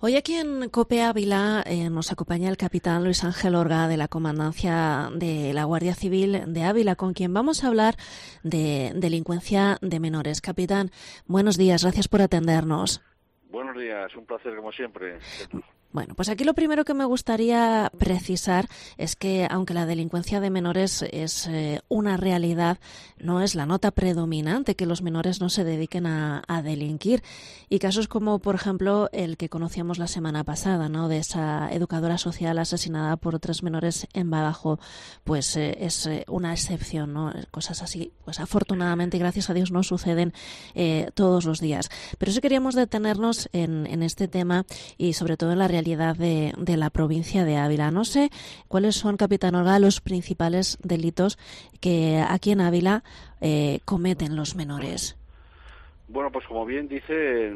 Hoy aquí en COPE Ávila nos acompaña el capitán Luis Ángel Orga de la Comandancia de la Guardia Civil de Ávila, con quien vamos a hablar de delincuencia de menores. Capitán, buenos días, gracias por atendernos. Buenos días, un placer como siempre. Bueno, pues aquí lo primero que me gustaría precisar es que, aunque la delincuencia de menores es una realidad, no es la nota predominante que los menores no se dediquen a delinquir. Y casos como, por ejemplo, el que conocíamos la semana pasada, ¿no?, de esa educadora social asesinada por 3 menores en Badajoz, pues es una excepción, ¿no? Cosas así, pues afortunadamente y gracias a Dios no suceden todos los días. Pero sí queríamos detenernos en este tema y sobre todo en la realidad de la provincia de Ávila. No sé cuáles son, capitán Orga, los principales delitos que aquí en Ávila cometen los menores. Bueno, pues como bien dice,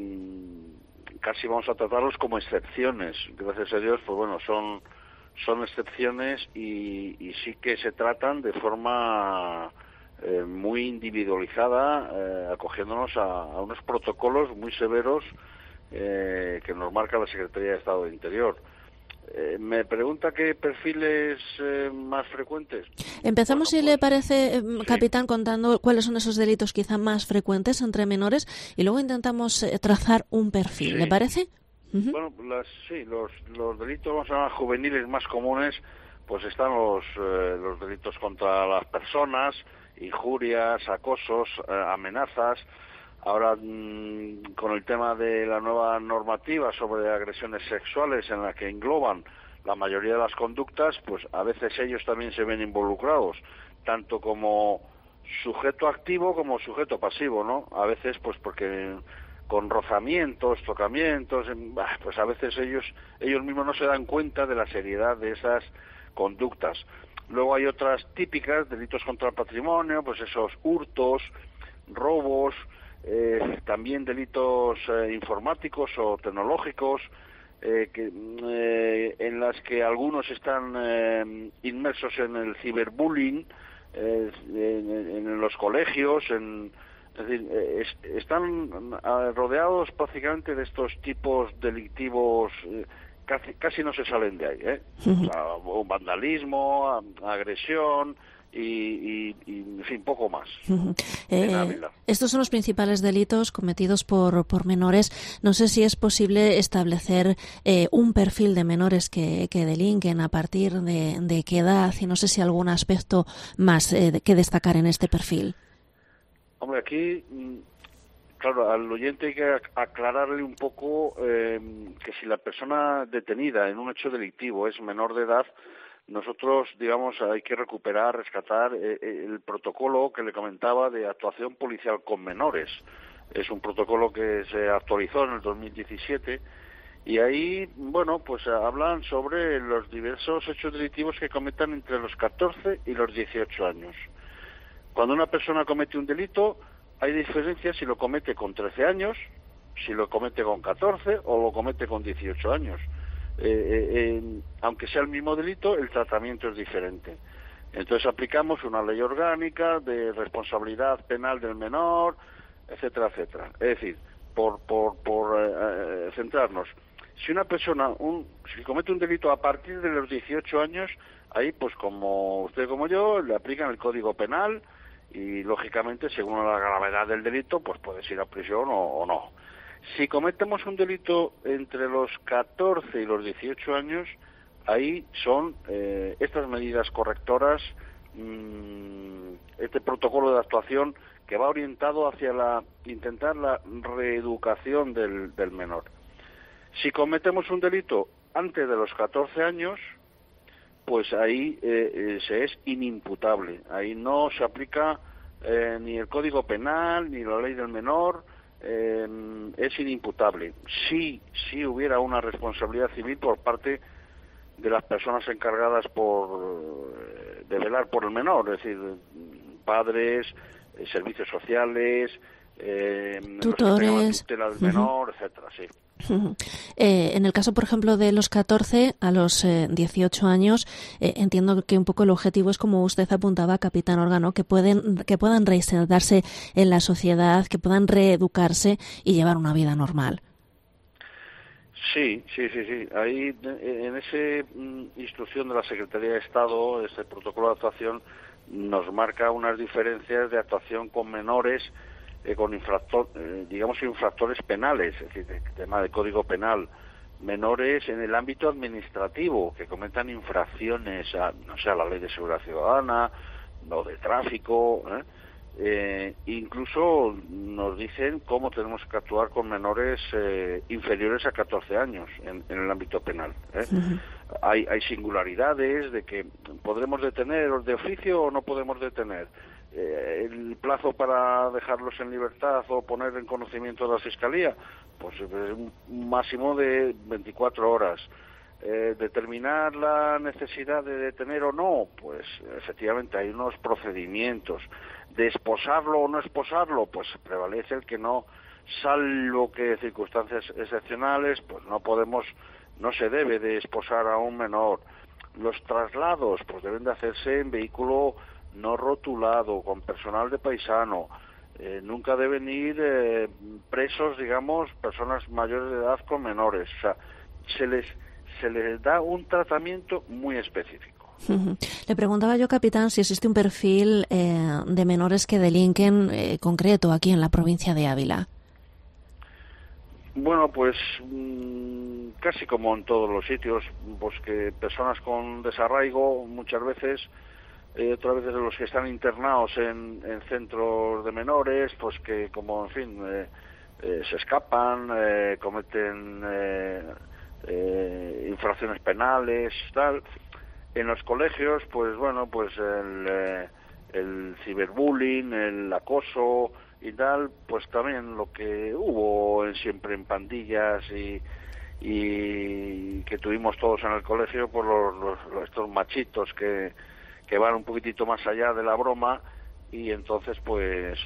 casi vamos a tratarlos como excepciones. Gracias a Dios, pues bueno, son excepciones y sí que se tratan de forma muy individualizada, acogiéndonos a unos protocolos muy severos que nos marca la Secretaría de Estado del Interior. Me pregunta qué perfiles más frecuentes. Empezamos, bueno, si le parece, capitán, contando cuáles son esos delitos quizá más frecuentes entre menores y luego intentamos trazar un perfil. ¿Le parece? Uh-huh. Bueno, los delitos, vamos a llamar, juveniles más comunes, pues están los delitos contra las personas, injurias, acosos, amenazas. Ahora, con el tema de la nueva normativa sobre agresiones sexuales, en la que engloban la mayoría de las conductas, pues a veces ellos también se ven involucrados, tanto como sujeto activo como sujeto pasivo, ¿no? A veces, pues porque con rozamientos, tocamientos, pues a veces ellos mismos no se dan cuenta de la seriedad de esas conductas. Luego hay otras típicas, delitos contra el patrimonio, pues esos hurtos, robos, también delitos informáticos o tecnológicos, en las que algunos están inmersos en el ciberbullying, en los colegios, es decir, están rodeados prácticamente de estos tipos delictivos. Casi no se salen de ahí, O sea, vandalismo, agresión y en fin, poco más. En Ávila. Estos son los principales delitos cometidos por menores. No sé si es posible establecer un perfil de menores que delinquen, a partir de qué edad, y no sé si algún aspecto más que destacar en este perfil. Hombre, aquí, claro, al oyente hay que aclararle un poco que si la persona detenida en un hecho delictivo es menor de edad, nosotros, digamos, hay que rescatar el protocolo que le comentaba de actuación policial con menores. Es un protocolo que se actualizó en el 2017 y ahí, bueno, pues hablan sobre los diversos hechos delictivos que cometan entre los 14 y los 18 años. Cuando una persona comete un delito, hay diferencias si lo comete con 13 años, si lo comete con 14 o lo comete con 18 años. Aunque sea el mismo delito, el tratamiento es diferente. Entonces aplicamos una ley orgánica de responsabilidad penal del menor, etcétera, etcétera. Es decir, por centrarnos, si una persona si comete un delito a partir de los 18 años, ahí, pues como usted como yo, le aplican el Código Penal y, lógicamente, según la gravedad del delito, pues puedes ir a prisión o no. Si cometemos un delito entre los 14 y los 18 años, ahí son estas medidas correctoras, este protocolo de actuación que va orientado hacia intentar la reeducación del menor. Si cometemos un delito antes de los 14 años, pues ahí se es inimputable. Ahí no se aplica ni el Código Penal ni la ley del menor. Es inimputable. Si hubiera una responsabilidad civil por parte de las personas encargadas de velar por el menor, es decir, padres, servicios sociales, tutores, tutela del menor, etcétera, sí. En el caso, por ejemplo, de los 14 a los 18 años, entiendo que un poco el objetivo es, como usted apuntaba, capitán Orga, ¿no?, que puedan reinsertarse en la sociedad, que puedan reeducarse y llevar una vida normal. Sí. Ahí, en esa instrucción de la Secretaría de Estado, ese protocolo de actuación nos marca unas diferencias de actuación con menores, con infractores penales, es decir, el tema de Código Penal. Menores en el ámbito administrativo, que cometan infracciones a la Ley de Seguridad Ciudadana o de tráfico, incluso nos dicen cómo tenemos que actuar con menores inferiores a 14 años en el ámbito penal. Uh-huh. Hay singularidades de que podremos detener de oficio o no podemos detener. El plazo para dejarlos en libertad o poner en conocimiento de la Fiscalía, pues es un máximo de 24 horas. Determinar la necesidad de detener o no, pues efectivamente hay unos procedimientos. De esposarlo o no esposarlo, pues prevalece el que no, salvo que circunstancias excepcionales, pues no se debe de esposar a un menor. Los traslados, pues deben de hacerse en vehículo no rotulado, con personal de paisano. Nunca deben ir presos, digamos, personas mayores de edad con menores. O sea, se les da un tratamiento muy específico. Uh-huh. Le preguntaba yo, capitán, si existe un perfil de menores que delinquen concreto aquí en la provincia de Ávila. Bueno, pues casi como en todos los sitios, pues que personas con desarraigo muchas veces, otras veces los que están internados en centros de menores, pues que como, en fin, se escapan, cometen infracciones penales, tal. En los colegios, pues bueno, pues el ciberbullying, el acoso y tal, pues también lo que hubo siempre en pandillas y que tuvimos todos en el colegio, por estos machitos que van un poquitito más allá de la broma y entonces pues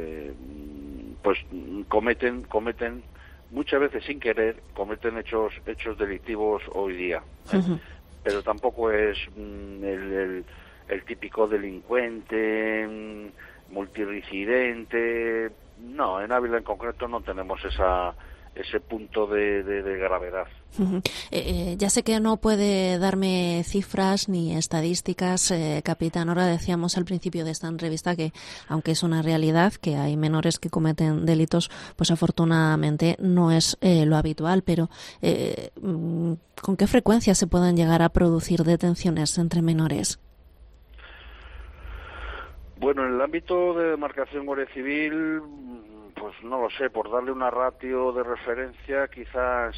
cometen muchas veces sin querer, cometen hechos delictivos hoy día. Uh-huh. Pero tampoco es el típico delincuente, multireincidente. No, en Ávila en concreto no tenemos ese punto de gravedad. Uh-huh. Ya sé que no puede darme cifras ni estadísticas, capitán. Ahora decíamos al principio de esta entrevista que, aunque es una realidad que hay menores que cometen delitos, pues afortunadamente no es lo habitual. Pero ¿con qué frecuencia se pueden llegar a producir detenciones entre menores? Bueno, en el ámbito de demarcación Guardia Civil, pues no lo sé, por darle una ratio de referencia, quizás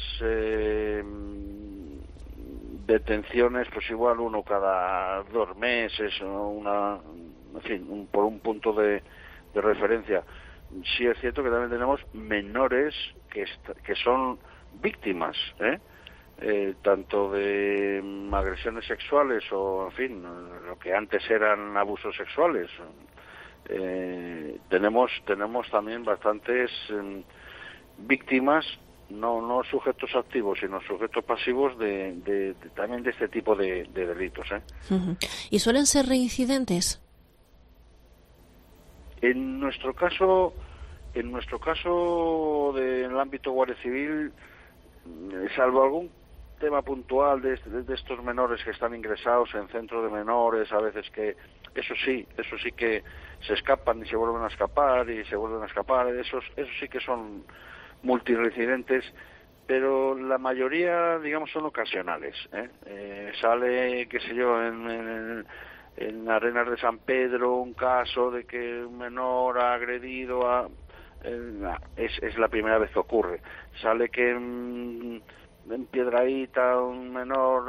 detenciones, pues igual uno cada 2 meses, en fin, por un punto de referencia. Sí es cierto que también tenemos menores que son víctimas, tanto de agresiones sexuales o, en fin, lo que antes eran abusos sexuales. Tenemos también bastantes víctimas, no sujetos activos, sino sujetos pasivos también de este tipo de delitos. Uh-huh. ¿Y suelen ser reincidentes? En nuestro caso en el ámbito Guardia Civil, salvo algún tema puntual de estos menores que están ingresados en centros de menores, a veces que eso sí que se escapan y se vuelven a escapar y se vuelven a escapar, eso sí que son multireincidentes, pero la mayoría, digamos, son ocasionales. Sale, qué sé yo, en Arenas de San Pedro un caso de que un menor ha agredido es la primera vez que ocurre. Sale que en Piedrahíta un menor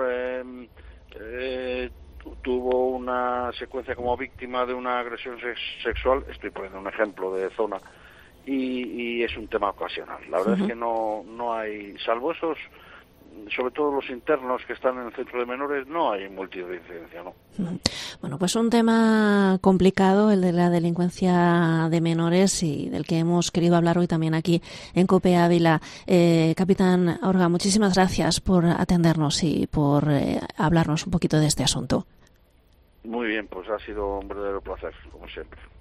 tuvo una secuencia como víctima de una agresión sexual, estoy poniendo un ejemplo de zona, y es un tema ocasional. La verdad es que no hay, salvo esos, sobre todo los internos que están en el centro de menores, no hay multirreincidencia, ¿no? Bueno, pues un tema complicado, el de la delincuencia de menores, y del que hemos querido hablar hoy también aquí en COPE Ávila. Capitán Orga, muchísimas gracias por atendernos y por hablarnos un poquito de este asunto. Muy bien, pues ha sido un verdadero placer, como siempre.